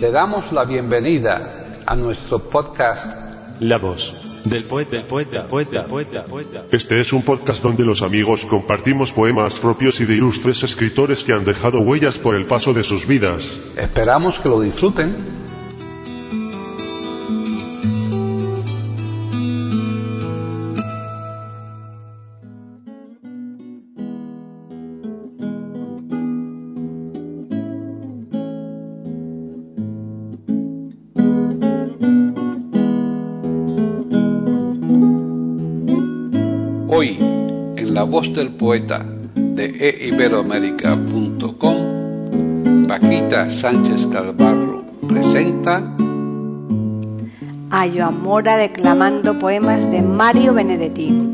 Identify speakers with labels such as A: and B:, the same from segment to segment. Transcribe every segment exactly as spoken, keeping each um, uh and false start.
A: Le damos la bienvenida a nuestro podcast
B: La voz del poeta, del poeta, poeta, poeta, poeta.
C: Este es un podcast donde los amigos compartimos poemas propios y de ilustres escritores que han dejado huellas por el paso de sus vidas.
A: Esperamos que lo disfruten. Hoy, en La Voz del Poeta de e iberoamérica punto com, Paquita Sánchez Galvarro presenta
D: a Joan Mora declamando poemas de Mario Benedetti.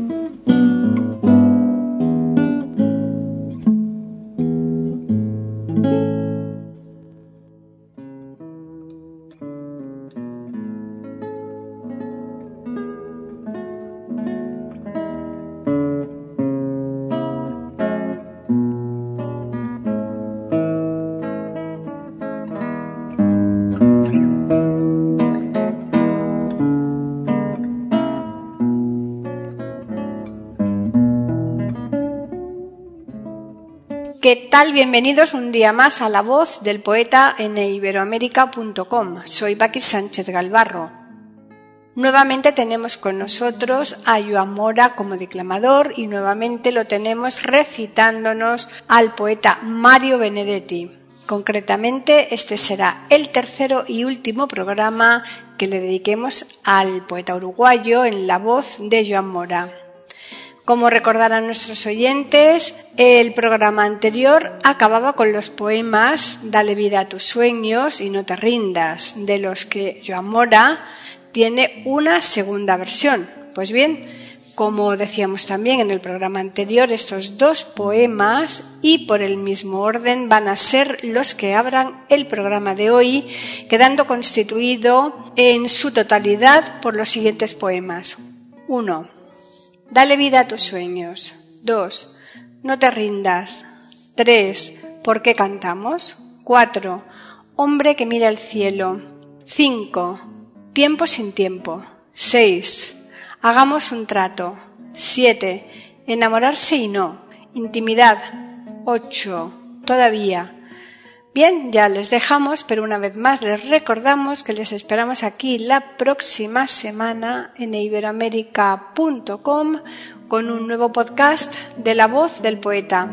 D: ¿Qué tal? Bienvenidos un día más a La Voz del Poeta en e iberoamérica punto com. Soy Paqui Sánchez Galvarro. Nuevamente tenemos con nosotros a Joan Mora como declamador y nuevamente lo tenemos recitándonos al poeta Mario Benedetti. Concretamente, este será el tercero y último programa que le dediquemos al poeta uruguayo en la voz de Joan Mora. Como recordarán nuestros oyentes, el programa anterior acababa con los poemas Dale vida a tus sueños y No te rindas, de los que Joan Mora tiene una segunda versión. Pues bien, como decíamos también en el programa anterior, estos dos poemas y por el mismo orden van a ser los que abran el programa de hoy, quedando constituido en su totalidad por los siguientes poemas. uno. Dale vida a tus sueños. dos. No te rindas. tres. ¿Por qué cantamos? cuatro. Hombre que mira el cielo. cinco. Tiempo sin tiempo. seis. Hagamos un trato. siete. Enamorarse y no. Intimidad. ocho. Todavía. Bien, ya les dejamos, pero una vez más les recordamos que les esperamos aquí la próxima semana en e iberoamérica punto com con un nuevo podcast de La Voz del Poeta.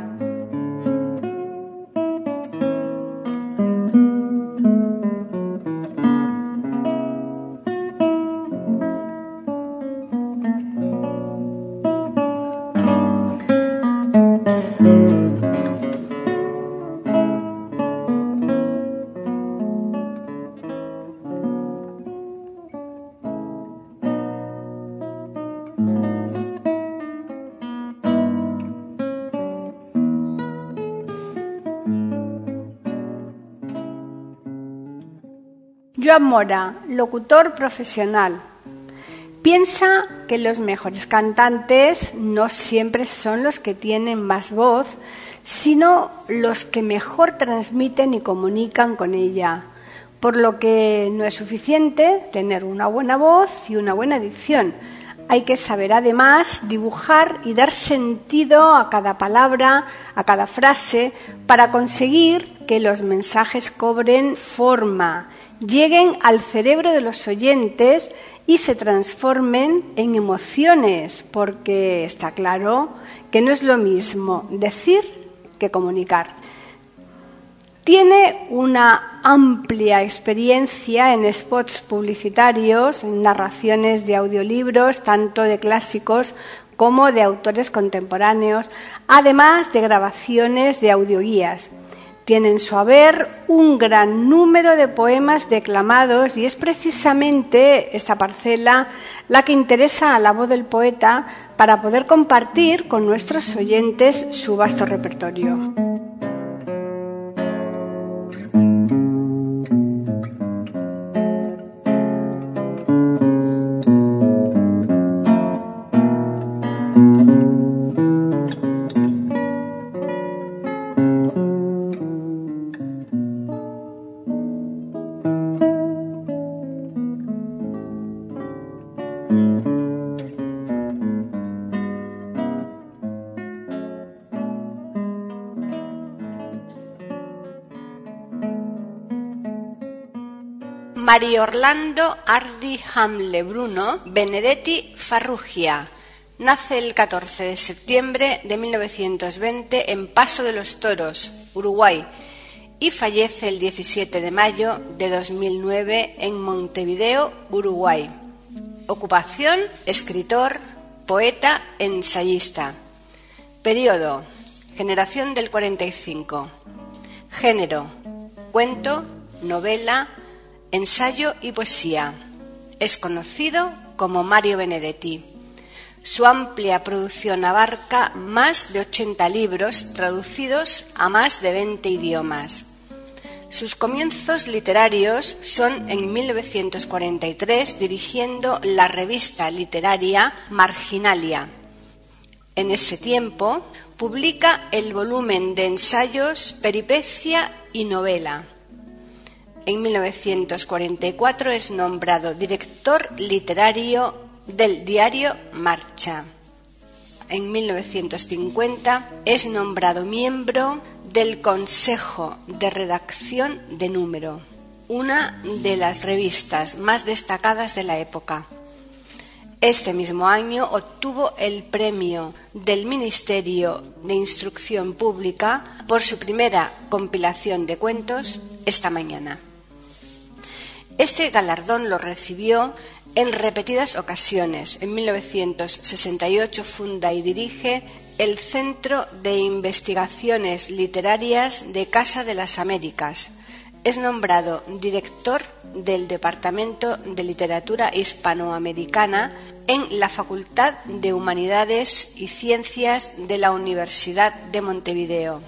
D: Joan Mora, locutor profesional. Piensa que los mejores cantantes no siempre son los que tienen más voz, sino los que mejor transmiten y comunican con ella, por lo que no es suficiente tener una buena voz y una buena dicción. Hay que saber además dibujar y dar sentido a cada palabra, a cada frase, para conseguir que los mensajes cobren forma, lleguen al cerebro de los oyentes y se transformen en emociones, porque está claro que no es lo mismo decir que comunicar. Tiene una amplia experiencia en spots publicitarios, en narraciones de audiolibros, tanto de clásicos como de autores contemporáneos, además de grabaciones de audioguías. Tiene en su haber un gran número de poemas declamados y es precisamente esta parcela la que interesa a La Voz del Poeta para poder compartir con nuestros oyentes su vasto repertorio. Mario Orlando Ardi Hamle Bruno Benedetti Farrugia. Nace el catorce de septiembre de mil novecientos veinte en Paso de los Toros, Uruguay, y fallece el diecisiete de mayo de dos mil nueve en Montevideo, Uruguay. Ocupación: escritor, poeta, ensayista. Periodo: generación del cuarenta y cinco. Género: cuento, novela, ensayo y poesía. Es conocido como Mario Benedetti. Su amplia producción abarca más de ochenta libros traducidos a más de veinte idiomas. Sus comienzos literarios son en mil novecientos cuarenta y tres dirigiendo la revista literaria Marginalia. En ese tiempo publica el volumen de ensayos Peripecia y Novela. En mil novecientos cuarenta y cuatro es nombrado director literario del diario Marcha. En mil novecientos cincuenta es nombrado miembro del Consejo de Redacción de Número, una de las revistas más destacadas de la época. Este mismo año obtuvo el premio del Ministerio de Instrucción Pública por su primera compilación de cuentos, Esta mañana. Este galardón lo recibió en repetidas ocasiones. En mil novecientos sesenta y ocho funda y dirige el Centro de Investigaciones Literarias de Casa de las Américas. Es nombrado director del Departamento de Literatura Hispanoamericana en la Facultad de Humanidades y Ciencias de la Universidad de Montevideo.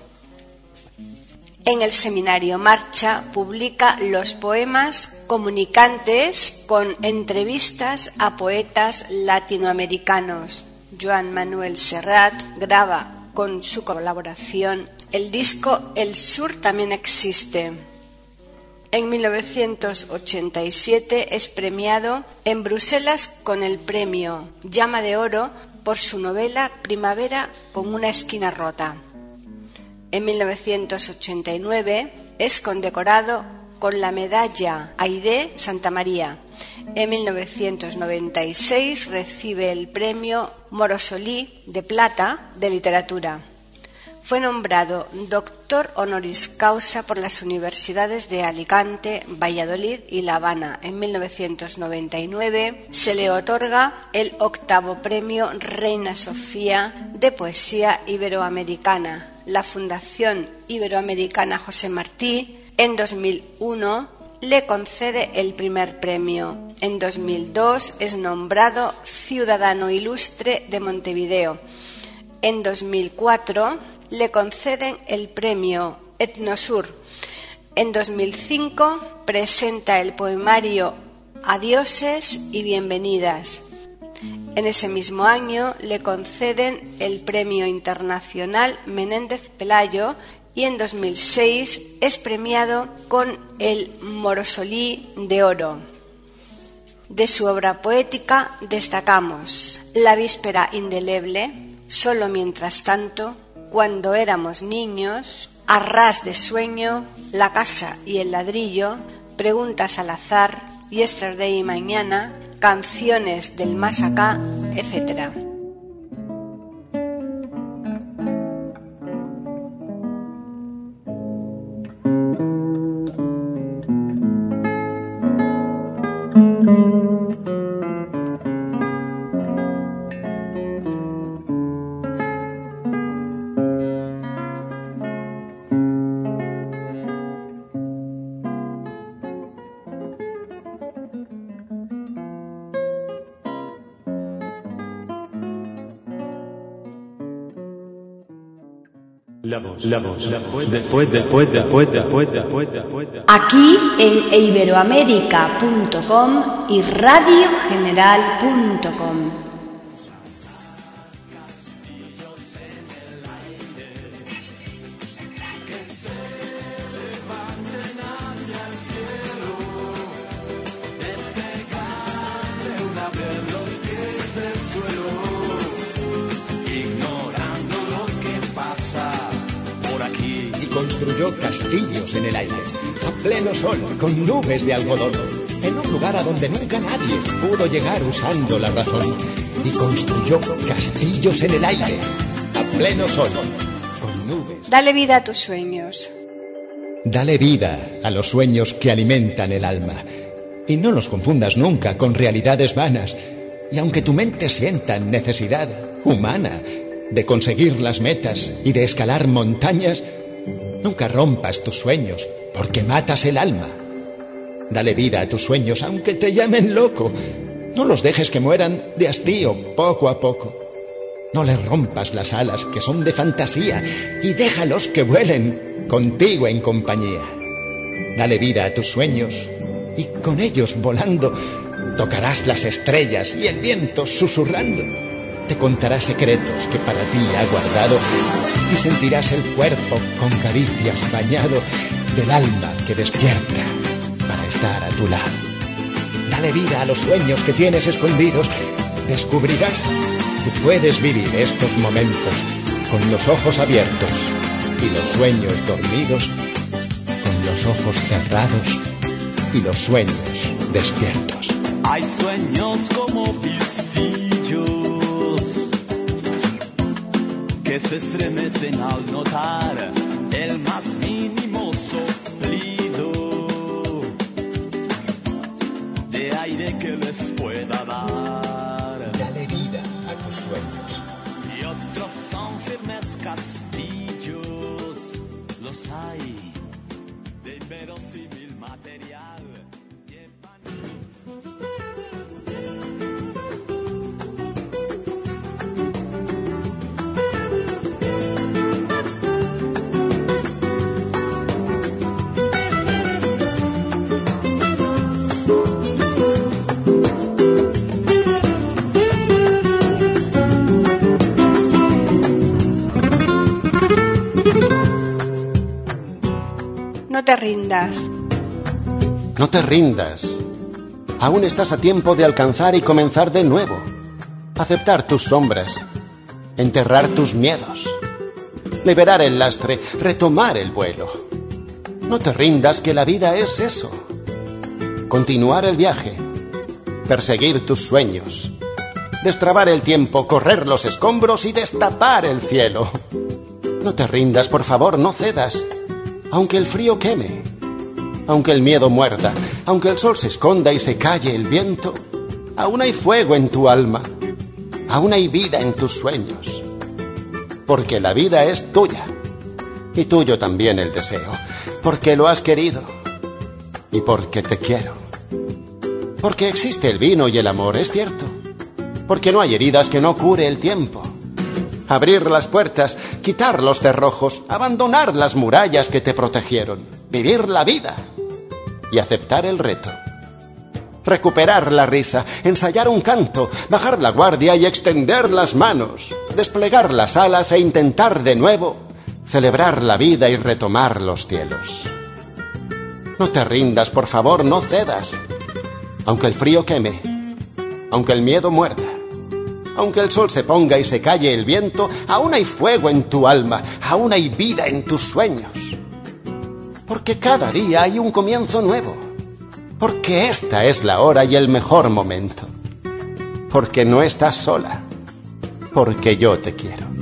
D: En el seminario Marcha publica los poemas Comunicantes con entrevistas a poetas latinoamericanos. Joan Manuel Serrat graba con su colaboración el disco El Sur también existe. En mil novecientos ochenta y siete es premiado en Bruselas con el premio Llama de Oro por su novela Primavera con una esquina rota. En mil novecientos ochenta y nueve es condecorado con la medalla Aide Santa María. En mil novecientos noventa y seis recibe el premio Morosoli de Plata de Literatura. Fue nombrado doctor honoris causa por las universidades de Alicante, Valladolid y La Habana. En mil novecientos noventa y nueve se le otorga el octavo premio Reina Sofía de Poesía Iberoamericana. La Fundación Iberoamericana José Martí en dos mil uno le concede el primer premio. En dos mil dos es nombrado Ciudadano Ilustre de Montevideo. En dos mil cuatro le conceden el premio Etnosur. En dos mil cinco presenta el poemario Adioses y Bienvenidas. En ese mismo año le conceden el Premio Internacional Menéndez Pelayo y en dos mil seis es premiado con el Morosoli de Oro. De su obra poética destacamos La Víspera Indeleble, Solo mientras tanto, Cuando éramos niños, A ras de sueño, La casa y el ladrillo, Preguntas al azar, Yesterday y mañana, Canciones del más acá, etcétera.
B: La voz, la voz, la voz, después, después, después, después, después, después.
D: Aquí en iberoamérica punto com y radio general punto com.
E: Construyó castillos en el aire, a pleno sol, con nubes de algodón. en un lugar a donde nunca nadie pudo llegar usando la razón, y construyó castillos en el aire, a pleno sol, con nubes.
D: Dale vida a tus sueños.
E: Dale vida a los sueños que alimentan el alma, y no los confundas nunca con realidades vanas. Y aunque tu mente sienta necesidad humana de conseguir las metas y de escalar montañas, nunca rompas tus sueños, porque matas el alma. Dale vida a tus sueños, aunque te llamen loco. No los dejes que mueran de hastío poco a poco. No les rompas las alas, que son de fantasía, y déjalos que vuelen contigo en compañía. Dale vida a tus sueños, y con ellos volando tocarás las estrellas y el viento susurrando. Te contará secretos que para ti ha guardado, y sentirás el cuerpo con caricias bañado del alma que despierta para estar a tu lado. Dale vida a los sueños que tienes escondidos. Descubrirás que puedes vivir estos momentos con los ojos abiertos y los sueños dormidos, con los ojos cerrados y los sueños despiertos.
F: Hay sueños como pisillos que se estremecen al notar el más mínimo soplido de aire que les pueda dar.
E: Dale vida a tus sueños.
F: Y otros son firmes castillos, los hay de inverosímil material.
D: No te rindas.
G: No te rindas. Aún estás a tiempo de alcanzar y comenzar de nuevo. Aceptar tus sombras. Enterrar tus miedos. Liberar el lastre. Retomar el vuelo. No te rindas, que la vida es eso. Continuar el viaje. Perseguir tus sueños. Destrabar el tiempo, correr los escombros y destapar el cielo. No te rindas, por favor, no cedas. Aunque el frío queme, aunque el miedo muerda, aunque el sol se esconda y se calle el viento, aún hay fuego en tu alma, aún hay vida en tus sueños. Porque la vida es tuya, y tuyo también el deseo, porque lo has querido, y porque te quiero. Porque existe el vino y el amor, es cierto, porque no hay heridas que no cure el tiempo. Abrir las puertas, quitar los cerrojos, abandonar las murallas que te protegieron, vivir la vida y aceptar el reto. Recuperar la risa, ensayar un canto, bajar la guardia y extender las manos, desplegar las alas e intentar de nuevo celebrar la vida y retomar los cielos. No te rindas, por favor, no cedas. Aunque el frío queme, aunque el miedo muerda, aunque el sol se ponga y se calle el viento, aún hay fuego en tu alma, aún hay vida en tus sueños. Porque cada día hay un comienzo nuevo. Porque esta es la hora y el mejor momento. Porque no estás sola. Porque yo te quiero.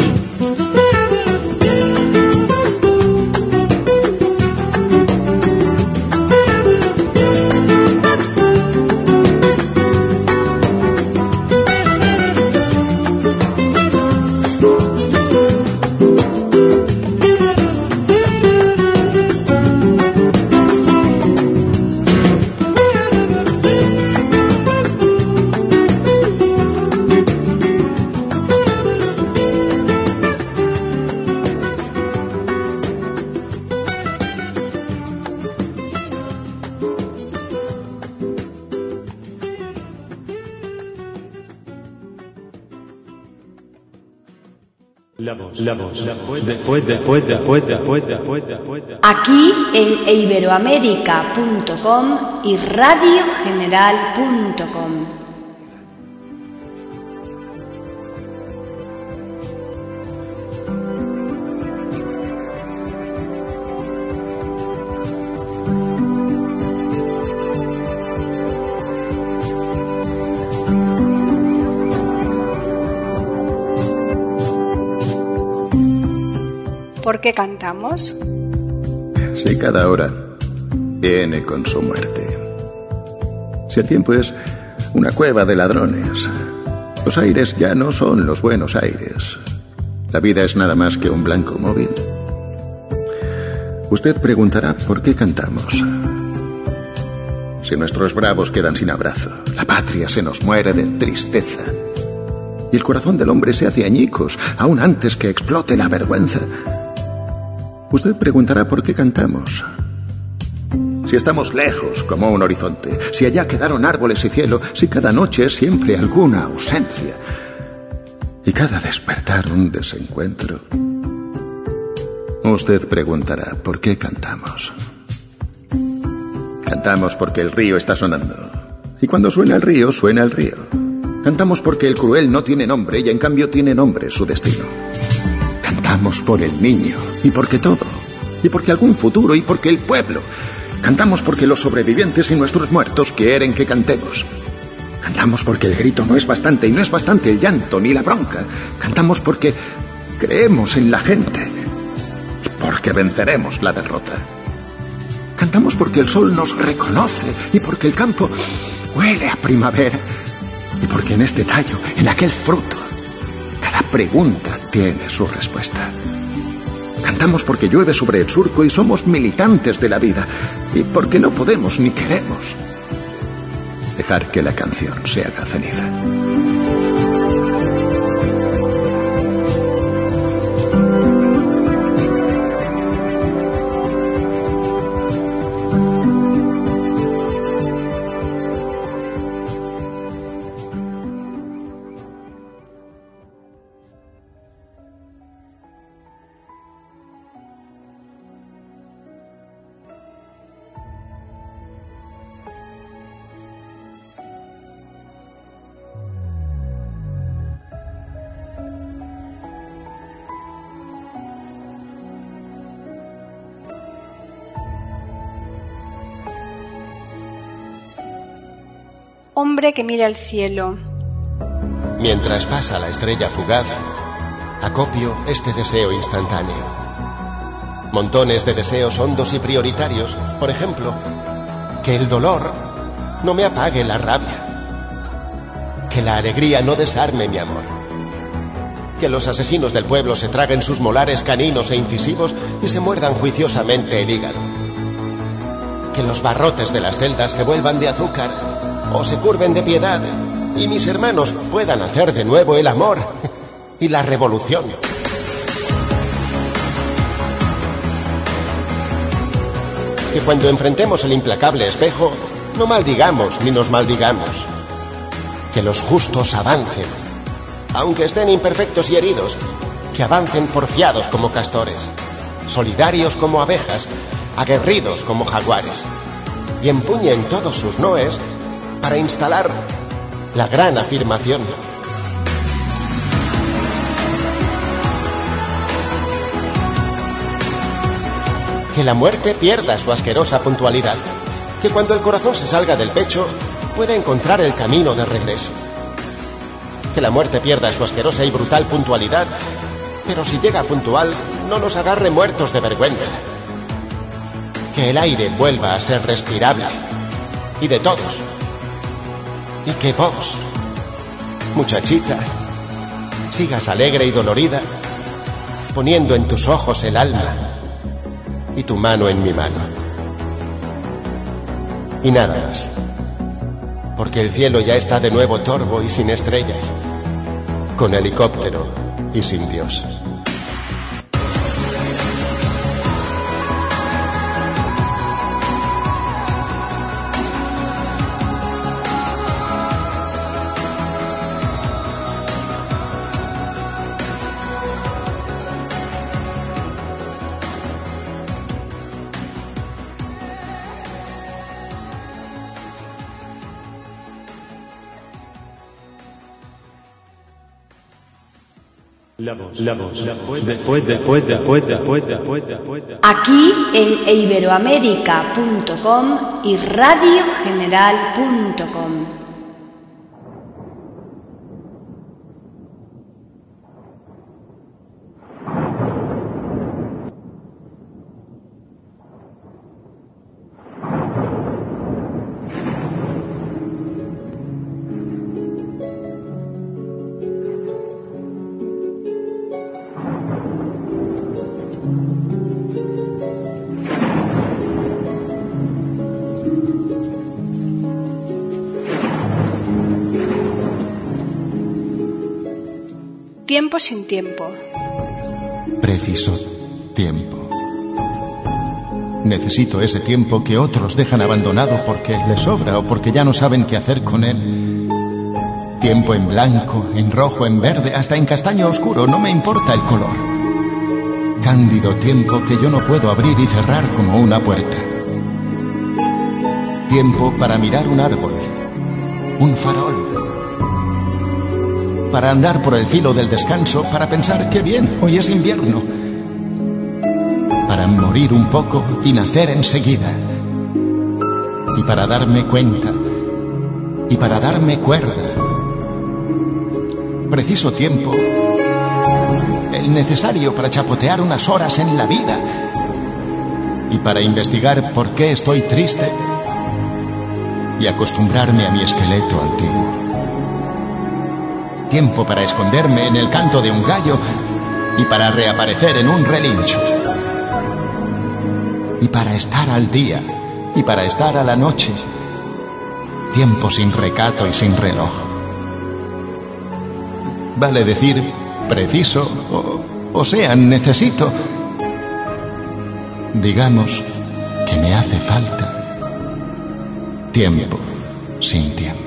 B: La voz, la voz, la voz, después, después, después, después, después, después.
D: Aquí en iberoamérica punto com y radio general punto com. ¿por qué cantamos?
H: Si cada hora viene con su muerte. Si el tiempo es una cueva de ladrones, los aires ya no son los buenos aires. La vida es nada más que un blanco móvil. Usted preguntará por qué cantamos. Si nuestros bravos quedan sin abrazo, la patria se nos muere de tristeza y el corazón del hombre se hace añicos aún antes que explote la vergüenza. Usted preguntará por qué cantamos. Si estamos lejos como un horizonte, si allá quedaron árboles y cielo, si cada noche es siempre alguna ausencia y cada despertar un desencuentro. Usted preguntará por qué cantamos. Cantamos porque el río está sonando, y cuando suena el río, suena el río. Cantamos porque el cruel no tiene nombre y en cambio tiene nombre su destino. Cantamos por el niño y porque todo, y porque algún futuro y porque el pueblo. Cantamos porque los sobrevivientes y nuestros muertos quieren que cantemos. Cantamos porque el grito no es bastante y no es bastante el llanto ni la bronca. Cantamos porque creemos en la gente y porque venceremos la derrota. Cantamos porque el sol nos reconoce y porque el campo huele a primavera y porque en este tallo, en aquel fruto, cada pregunta tiene su respuesta. Cantamos porque llueve sobre el surco y somos militantes de la vida y porque no podemos ni queremos dejar que la canción se haga ceniza.
D: Hombre que mira el cielo.
G: Mientras pasa la estrella fugaz, acopio este deseo instantáneo. Montones de deseos hondos y prioritarios. Por ejemplo, que el dolor no me apague la rabia. Que la alegría no desarme mi amor. Que los asesinos del pueblo se traguen sus molares caninos e incisivos y se muerdan juiciosamente el hígado. Que los barrotes de las celdas se vuelvan de azúcar o se curven de piedad y mis hermanos puedan hacer de nuevo el amor y la revolución. Que cuando enfrentemos el implacable espejo, no maldigamos ni nos maldigamos. Que los justos avancen, aunque estén imperfectos y heridos, que avancen porfiados como castores, solidarios como abejas, aguerridos como jaguares, y empuñen todos sus noes para instalar la gran afirmación. Que la muerte pierda su asquerosa puntualidad. Que cuando el corazón se salga del pecho, pueda encontrar el camino de regreso. Que la muerte pierda su asquerosa y brutal puntualidad, pero si llega puntual, no nos agarre muertos de vergüenza. Que el aire vuelva a ser respirable, y de todos. Y que vos, muchachita, sigas alegre y dolorida, poniendo en tus ojos el alma y tu mano en mi mano. Y nada más, porque el cielo ya está de nuevo torvo y sin estrellas, con helicóptero y sin Dios.
B: La voz, la voz, la pueda, pueda, pueda, pueda, pueda, pueda, pueda.
D: Aquí en iberoamérica punto com y radio general punto com. Tiempo sin tiempo.
E: Preciso tiempo. Necesito ese tiempo que otros dejan abandonado porque les sobra o porque ya no saben qué hacer con él. Tiempo en blanco, en rojo, en verde, hasta en castaño oscuro, no me importa el color. Cándido tiempo que yo no puedo abrir y cerrar como una puerta. Tiempo para mirar un árbol, un farol. Para andar por el filo del descanso, para pensar qué bien, hoy es invierno. Para morir un poco y nacer enseguida. Y para darme cuenta, y para darme cuerda. Preciso tiempo, el necesario para chapotear unas horas en la vida. Y para investigar por qué estoy triste y acostumbrarme a mi esqueleto antiguo. Tiempo para esconderme en el canto de un gallo y para reaparecer en un relincho. Y para estar al día y para estar a la noche. Tiempo sin recato y sin reloj. Vale decir preciso o, o sea, necesito. Digamos que me hace falta tiempo sin tiempo.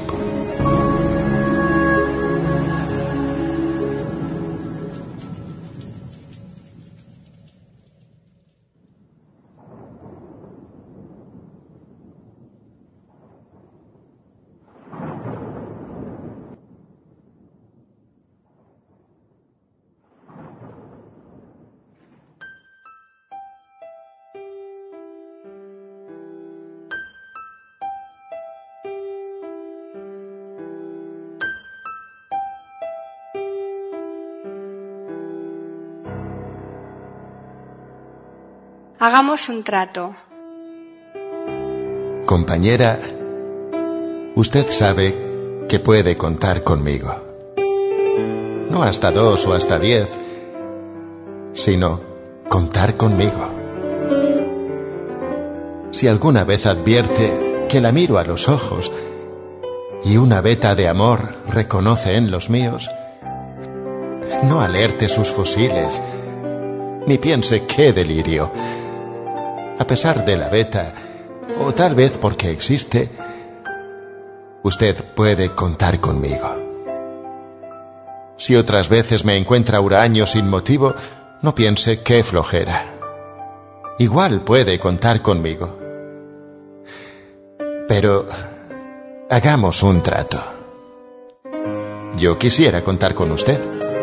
D: Hagamos un trato.
E: Compañera, usted sabe que puede contar conmigo. No hasta dos o hasta diez, sino contar conmigo. Si alguna vez advierte que la miro a los ojos y una veta de amor reconoce en los míos, no alerte sus fusiles, ni piense qué delirio. A pesar de la veta, o tal vez porque existe, usted puede contar conmigo. Si otras veces me encuentra huraño sin motivo, no piense qué flojera. Igual puede contar conmigo. Pero hagamos un trato. Yo quisiera contar con usted.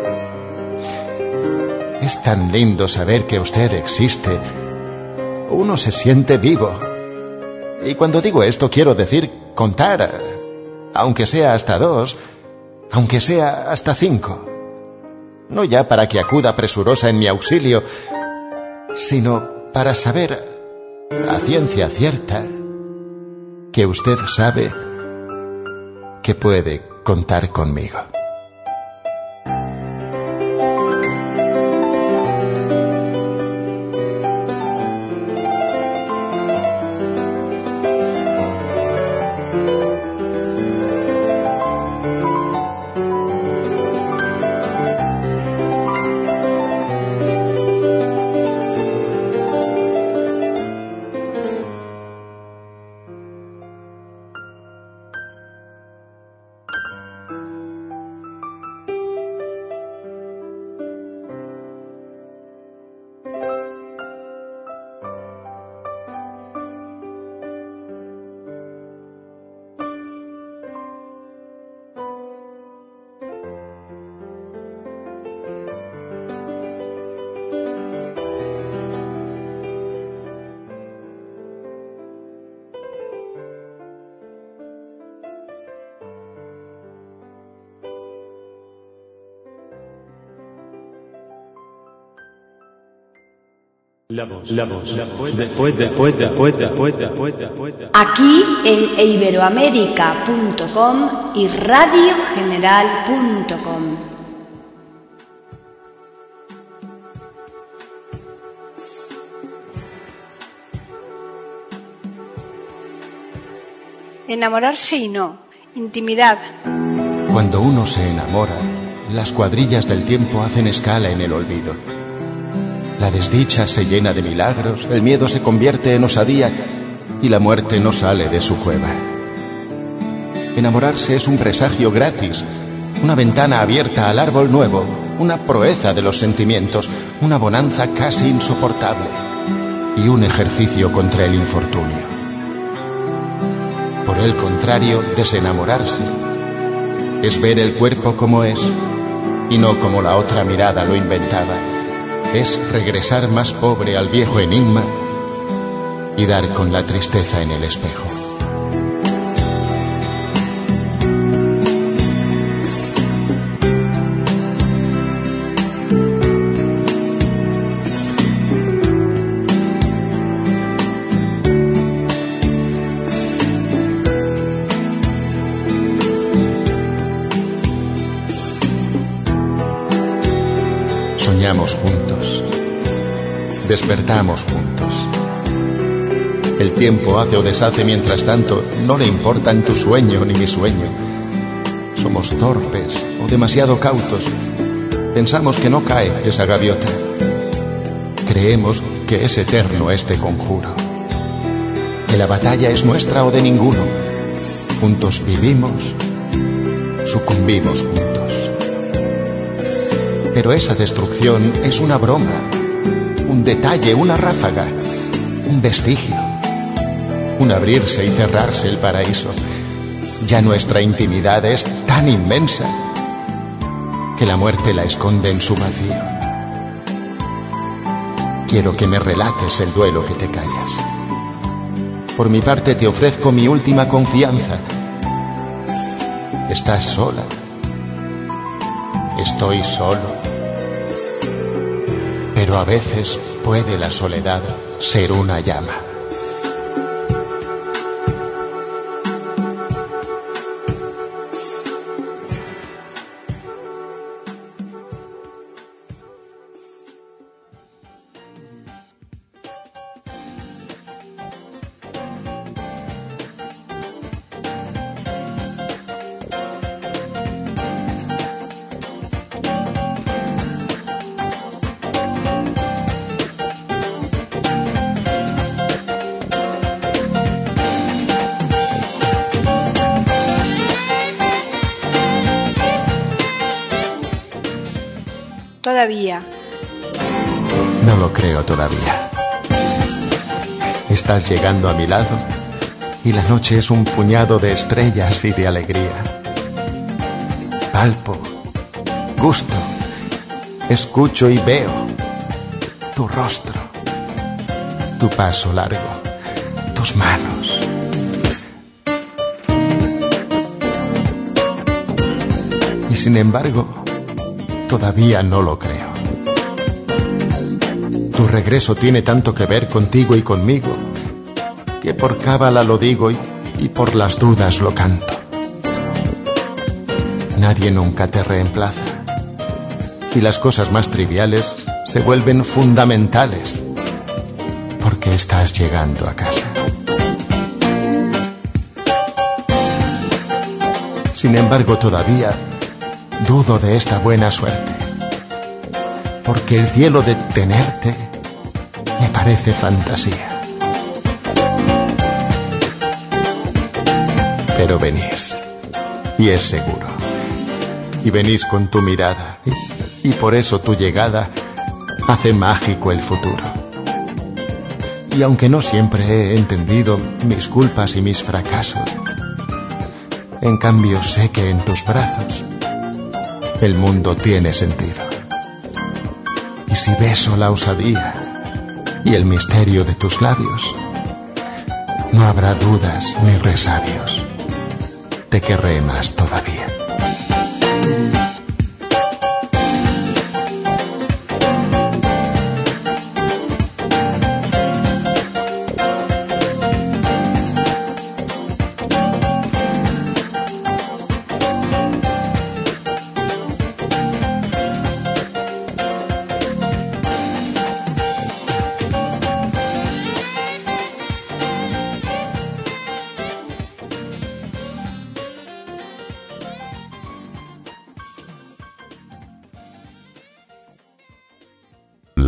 E: Es tan lindo saber que usted existe. Uno se siente vivo. Y cuando digo esto quiero decir contar, aunque sea hasta dos, aunque sea hasta cinco. No ya para que acuda presurosa en mi auxilio, sino para saber, a ciencia cierta, que usted sabe que puede contar conmigo.
B: La voz, la voz, la voz, después, después, después, después, después, después.
D: Aquí en iberoamérica punto com y radio general punto com. Enamorarse y no, intimidad.
E: Cuando uno se enamora,
G: las cuadrillas del tiempo hacen escala en el olvido. La desdicha se llena de milagros, el miedo se convierte en osadía y la muerte no sale de su cueva. Enamorarse es un presagio gratis, una ventana abierta al árbol nuevo, una proeza de los sentimientos, una bonanza casi insoportable y un ejercicio contra el infortunio. Por el contrario, desenamorarse es ver el cuerpo como es y no como la otra mirada lo inventaba. Es regresar más pobre al viejo enigma y dar con la tristeza en el espejo. Soñamos juntos, despertamos juntos. El tiempo hace o deshace mientras tanto, no le importan tu sueño ni mi sueño. Somos torpes o demasiado cautos. Pensamos que no cae esa gaviota. Creemos que es eterno este conjuro. Que la batalla es nuestra o de ninguno. Juntos vivimos, sucumbimos juntos. Pero esa destrucción es una broma, un detalle, una ráfaga, un vestigio, un abrirse y cerrarse el paraíso. Ya nuestra intimidad es tan inmensa que la muerte la esconde en su vacío. Quiero que me relates el duelo que te callas. Por mi parte te ofrezco mi última confianza. Estás sola. Estoy solo. Pero a veces puede la soledad ser una llama.
D: Todavía.
G: No lo creo todavía. Estás llegando a mi lado y la noche es un puñado de estrellas y de alegría. Palpo, gusto, escucho y veo tu rostro, tu paso largo, tus manos. Y sin embargo, todavía no lo creo. Tu regreso tiene tanto que ver contigo y conmigo, que por cábala lo digo y, y por las dudas lo canto. Nadie nunca te reemplaza, y las cosas más triviales se vuelven fundamentales, porque estás llegando a casa. Sin embargo, todavía dudo de esta buena suerte, porque el cielo de tenerte me parece fantasía. Pero venís, y es seguro, y venís con tu mirada, y, y por eso tu llegada hace mágico el futuro. Y aunque no siempre he entendido mis culpas y mis fracasos, en cambio sé que en tus brazos el mundo tiene sentido. Y si beso la osadía y el misterio de tus labios, no habrá dudas ni resabios. Te querré más todavía.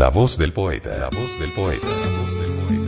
I: La voz del poeta, la voz del poeta, la voz del poeta.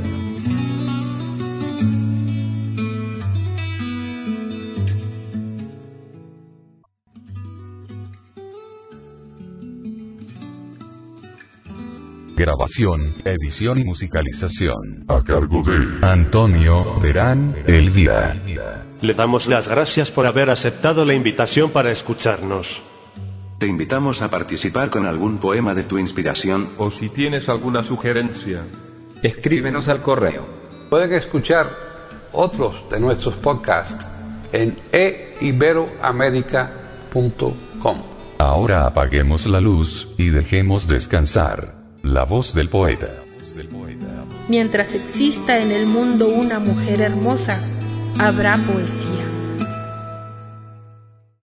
I: Grabación, edición y musicalización.
C: A cargo de
I: Antonio Terán Elvira.
B: Le damos las gracias por haber aceptado la invitación para escucharnos.
J: Te invitamos a participar con algún poema de tu inspiración.
K: O si tienes alguna sugerencia,
A: escríbenos al correo. Pueden escuchar otros de nuestros podcasts en e iberoamerica punto com.
I: Ahora apaguemos la luz y dejemos descansar la voz del poeta.
L: Mientras exista en el mundo una mujer hermosa, habrá poesía.